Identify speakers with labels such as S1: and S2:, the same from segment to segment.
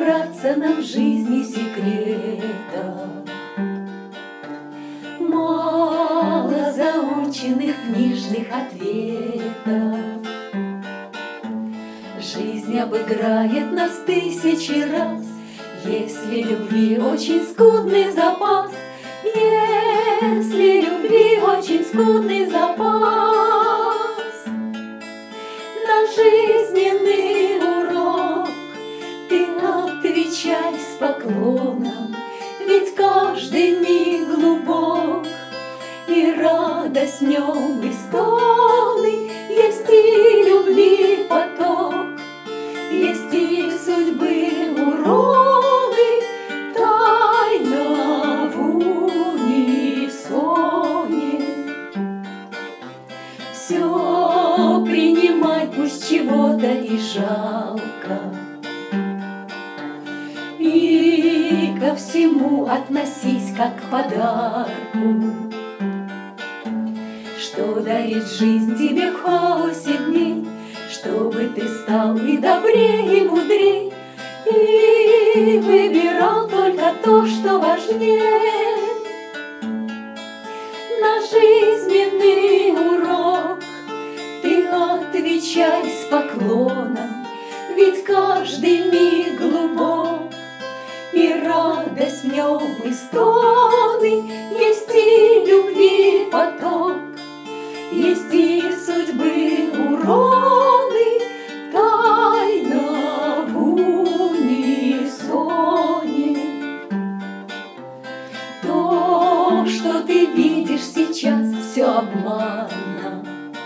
S1: набраться нам в жизни секретов. Мало заученных книжных ответов. Жизнь обыграет нас тысячи раз, если любви очень скудный запас. Если любви очень скудный запас. На жизненный урок ты отвечай с поклоном, ведь каждый миг глубок, и радость в нем, и стоны, есть и любви поток, есть и судьбы уроны, тайна в унисоне. Все принимай, пусть чего-то и жалко, и ко всему относись как к подарку, что дарит жизнь тебе в хаосе дней, чтобы ты стал и добрее, и мудрей, и выбирал только то, что важнее. На жизненный урок ты отвечай с поклоном, ведь каждый миг глубок, и радость в нем, и стоны, есть и любви поток, есть и судьбы уроны, тайна в унисоне. То, что ты видишь сейчас, все обманно.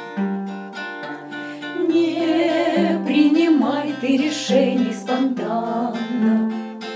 S1: Не принимай ты решений спонтанно.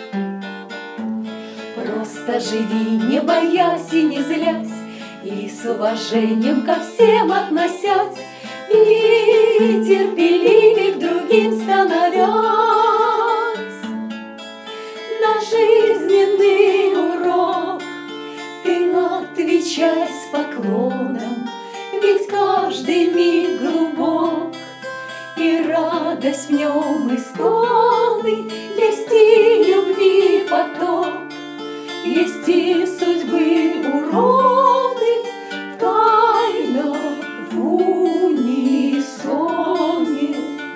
S1: Просто живи, не боясь и не злясь, и с уважением ко всем относясь, и терпеливей к другим становясь. На жизненный урок ты отвечай с поклоном, ведь каждый миг глубок, и радость в нем, и стоны, есть и любви поток, есть и судьбы уроны, тайна в унисоне.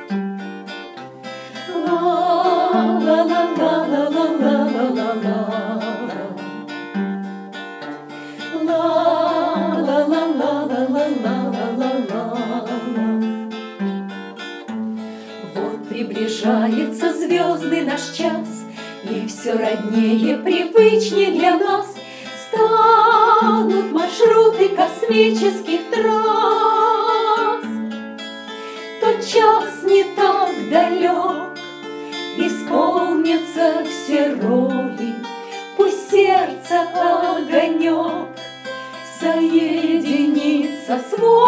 S1: Вот приближается звездный наш час, и все роднее, привычнее для нас станут маршруты космических трасс. Тот час не так далек, исполнятся все роли, пусть сердце огонек соединится с волей.